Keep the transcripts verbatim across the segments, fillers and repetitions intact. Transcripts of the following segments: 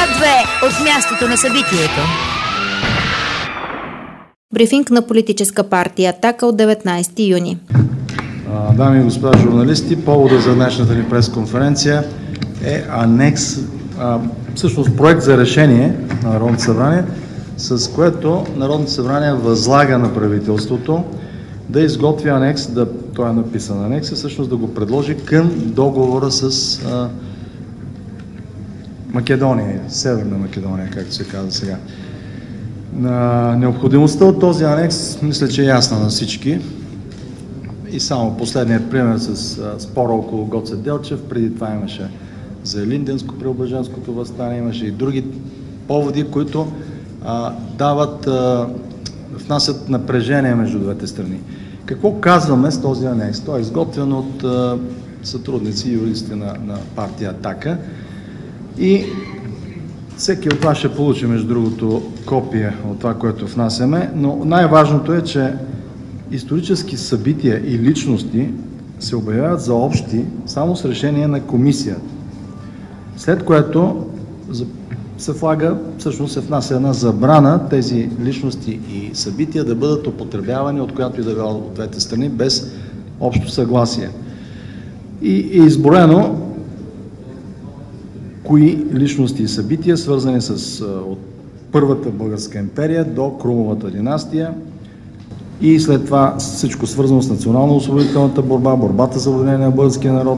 Свят две от мястото на събитието. Брифинг на политическа партия „Атака“ от деветнайсети юни. Дами и господа журналисти, повода за днешната ни пресконференция е анекс, а, всъщност проект за решение на Народното събрание, с което Народното събрание възлага на правителството да изготви анекс, да, той е написан анекс, всъщност да го предложи към договора с а, Македония, Северна Македония, както се казва сега. На необходимостта от този анекс, мисля, че е ясна на всички. И само последният пример с а, спора около Гоце Делчев, преди това имаше за Илинденско-Преображенското въстание, имаше и други поводи, които а, дават, а, внасят напрежение между двете страни. Какво казваме с този анекс? Той е изготвен от а, сътрудници и юристи на, на партия „Атака“ и всеки от вас ще получи, между другото, копия от това, което внасяме, но най-важното е, че исторически събития и личности се обявяват за общи само с решение на комисията. След което се влага, всъщност се внася една забрана тези личности и събития да бъдат употребявани от която и да било от двете страни без общо съгласие. И е изброено кои личности и събития, свързани с от Първата българска империя до Крумовата династия, и след това всичко свързано с национално-освободителната борба, борбата за обединение на българския народ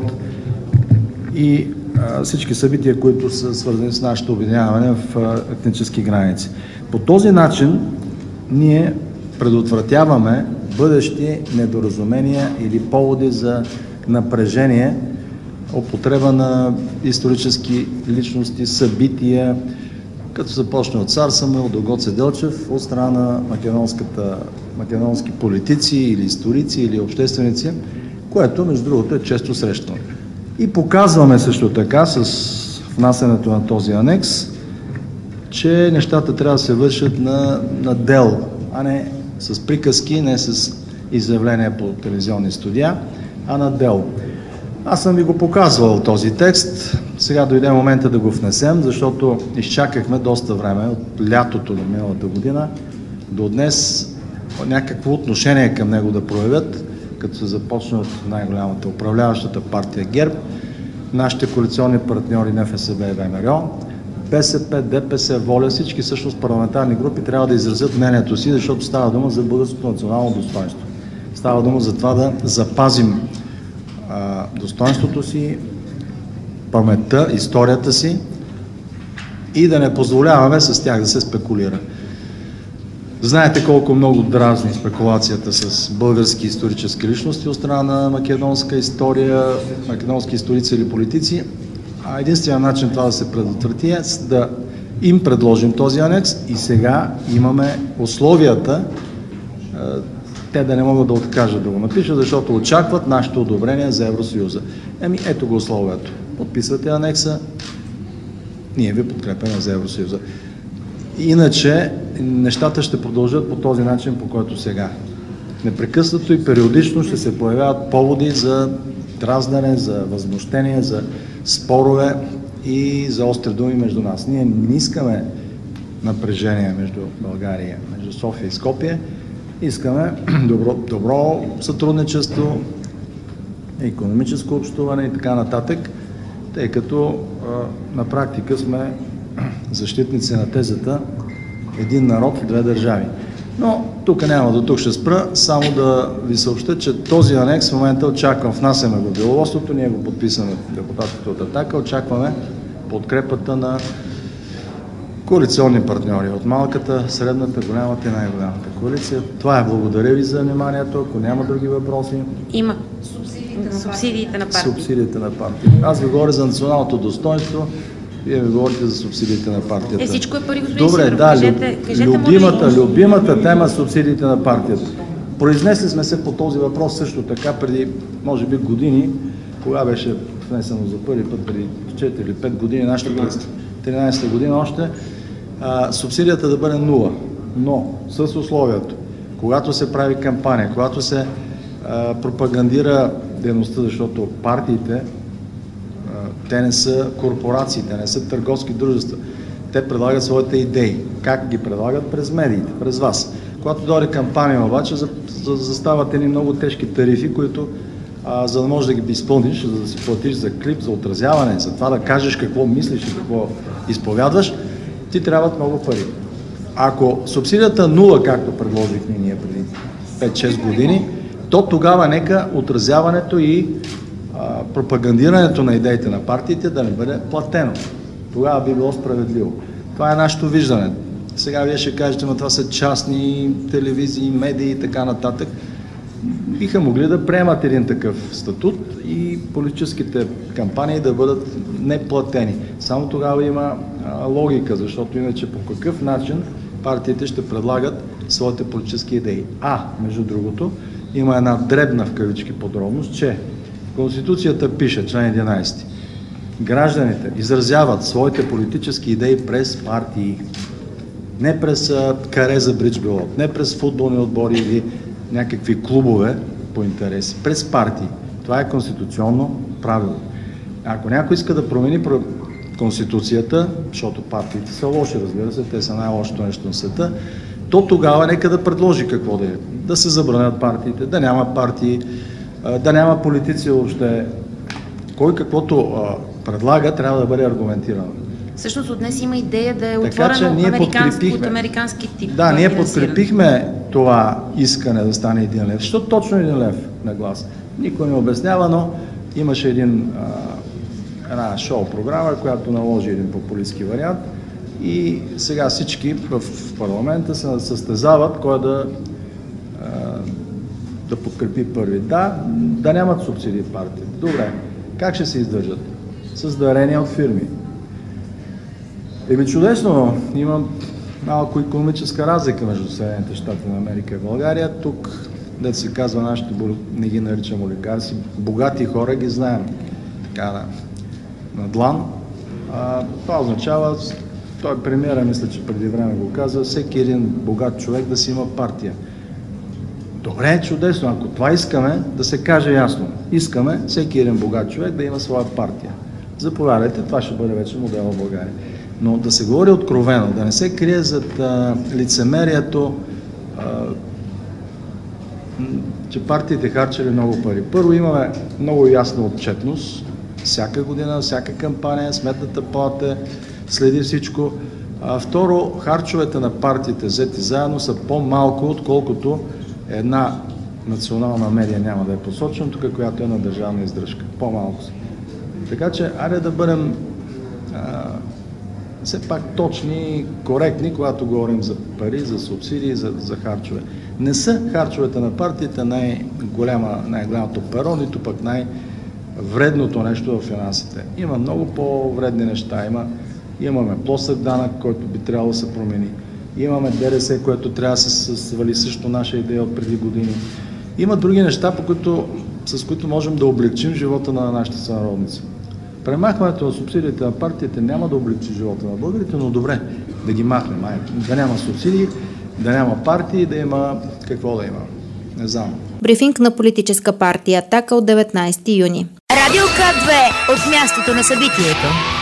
и а, всички събития, които са свързани с нашето обединяване в а, етнически граници. По този начин ние предотвратяваме бъдещи недоразумения или поводи за напрежение, употреба на исторически личности, събития, като започне от цар Самуил до Гоце Делчев, от страна на македонски политици или историци или общественици, което, между другото, е често срещано. И показваме също така с внасянето на този анекс, че нещата трябва да се вършат на, на дело, а не с приказки, не с изявления по телевизионни студия, а на дело. Аз съм ви го показвал този текст, сега дойде момента да го внесем, защото изчакахме доста време, от лятото на миналата година до днес, някакво отношение към него да проявят, като се започне от най-голямата управляващата партия ГЕРБ, нашите коалиционни партньори НФСБ и ВМРО, БСП, ДПС, ВОЛЯ, всички всъщност парламентарни групи трябва да изразят мнението си, защото става дума за българското национално достоинство. Става дума за това да запазим а, достоинството си, паметта, историята си и да не позволяваме с тях да се спекулира. Знаете колко много дразни спекулацията с български исторически личности от страна на македонска история, македонски историци или политици, а единственият начин това да се предотврати е да им предложим този анекс и сега имаме условията те да не могат да откажат да го напишат, защото очакват нашето одобрение за Евросъюза. Еми, ето го условието. Подписвате анекса, ние ви подкрепяме за Евросъюза. Иначе нещата ще продължат по този начин, по който сега. Непрекъснато и периодично ще се появяват поводи за дразнене, за възмущение, за спорове и за остри думи между нас. Ние не искаме напрежение между България, между София и Скопие. Искаме добро, добро сътрудничество, икономическо общуване и така нататък, тъй като а, на практика сме защитници на тезата един народ, две държави. Но тук няма, до тук ще спра, само да ви съобща, че този анекс в момента очаквам, внасяме го в деловодството, ние го подписаме депутатите от Атака, очакваме подкрепата на коалиционни партньори от малката, средната, голямата и най-голямата коалиция. Това е. Благодаря ви за вниманието. Ако няма други въпроси. Има. Субсидиите на партия. Субсидиите на партия. Аз ви говоря за националното достоинство, вие ми говорите за субсидиите на партията. Е, всичко е пари, господин Добре, Сидоров. да, кажете, кажете любимата, да любимата тема субсидиите на партията. Произнесли сме се по този въпрос също така преди, може би, години, кога беше внесено за първи път, преди четири или пет години, нашата тринайсета година още, а, субсидията да бъде нула. Но с условието, когато се прави кампания, когато се а, пропагандира дейността, защото партиите, а, те не са корпорации, те не са търговски дружества. Те предлагат своите идеи. Как ги предлагат? През медиите, през вас. Когато дойде кампания обаче, застават едни много тежки тарифи, които а, за да можеш да ги изпълниш, за да си платиш за клип, за отразяване, за това да кажеш какво мислиш и какво изповядваш, ти трябват много пари. Ако субсидията нула, както предложихме ние преди пет-шест години, то тогава нека отразяването и а, пропагандирането на идеите на партиите да не бъде платено. Тогава би било справедливо. Това е нашето виждане. Сега вие ще кажете, но това са частни телевизии, медии и така нататък. Биха могли да приемат един такъв статут и политическите кампании да бъдат неплатени. Само тогава има а, логика, защото иначе по какъв начин партиите ще предлагат своите политически идеи. А, между другото, има една дребна в кавички подробност, че Конституцията пише, член единайсети, гражданите изразяват своите политически идеи през партии. Не през а, каре за бричбилот, не през футболни отбори или някакви клубове по интереси, през партии. Това е конституционно правило. Ако някой иска да промени Конституцията, защото партиите са лоши, разбира се, те са най-лошото нещо на света, то тогава нека да предложи какво да е. Да се забранят партиите, да няма партии, да няма политици въобще. Кой каквото а, предлага, трябва да бъде аргументирано. Всъщност от днес има идея да е отворено американски, от американски тип. Да, ние подкрепихме това искане да стане един лев. Защото точно един лев на глас. Никой не обяснява, но имаше един, а, една шоу-програма, която наложи един популистски вариант и сега всички в парламента се състезават кой да, а, да подкрепи първи. Да, да нямат субсидии партии. Добре, как ще се издържат? С дарения от фирми. Еми чудесно, има малко икономическа разлика между Съединените щати на Америка и България. Тук, дето се казва, нашите, не ги наричам олигарси, богати хора ги знаем така на, на длан. А, това означава, той премиера, мисля, че преди време го каза, всеки един богат човек да си има партия. Добре, чудесно, ако това искаме, да се каже ясно. Искаме всеки един богат човек да има своя партия. Заповядайте, това ще бъде вече модел в България. Но да се говори откровено, да не се крие зад а, лицемерието, а, че партиите харчали много пари. Първо, имаме много ясна отчетност. Всяка година, всяка кампания, Сметната палата следи всичко. А, второ, харчовете на партиите взети заедно са по-малко, отколкото една национална медия, няма да е посочена тук, която е на държавна издръжка. По-малко са. Така че, айде да бъдем а, все пак точни и коректни, когато говорим за пари, за субсидии, за, за харчове. Не са харчовете на партиите най-голяма, най-голямото перо, нито пък най-вредното нещо в финансите. Има много по-вредни неща. Има, имаме плосък данък, който би трябвало да се промени. Имаме ДДС, което трябва да се свали, също наша идея от преди години. Има други неща, по които, с които можем да облегчим живота на нашите сънародници. Премахването на субсидиите на партиите няма да облегчи живота на българите, но добре, да ги махнем. Ай, да няма субсидии, да няма партии, да има какво да има. Не знам. Брифинг на политическа партия „Атака“ от деветнайсети юни. Радио К две от мястото на събитието.